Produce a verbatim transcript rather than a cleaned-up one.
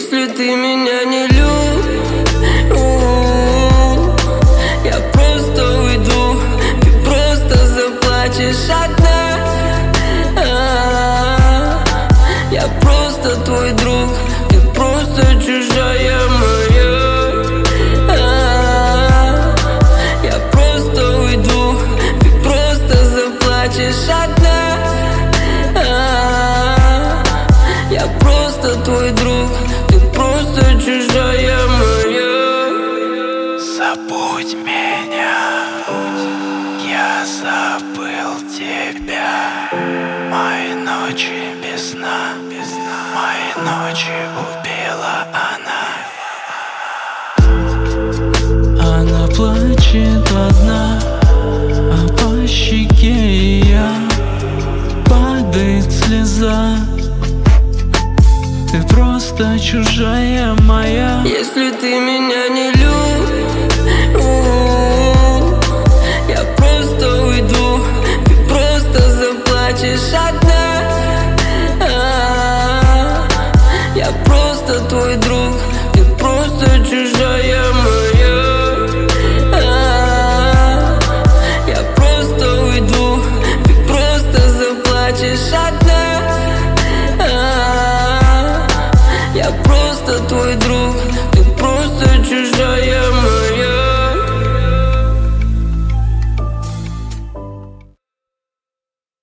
Если ты меня не любишь, я просто уйду, ты просто заплачешь одна. Я просто твой друг, ты просто чужая моя. Я просто уйду, ты просто заплачешь одна. Я просто твой друг, ты просто чужая моя. Забудь меня, я забыл тебя. Мои ночи без сна, мои ночи убила она. Она плачет одна, а по щеке ее падает слеза. Ты просто чужая моя. Если ты меня не любишь, я просто уйду, ты просто заплачешь одна. Я просто твой друг, ты просто чужая моя. Я просто уйду, ты просто заплачешь одна. Я просто твой друг.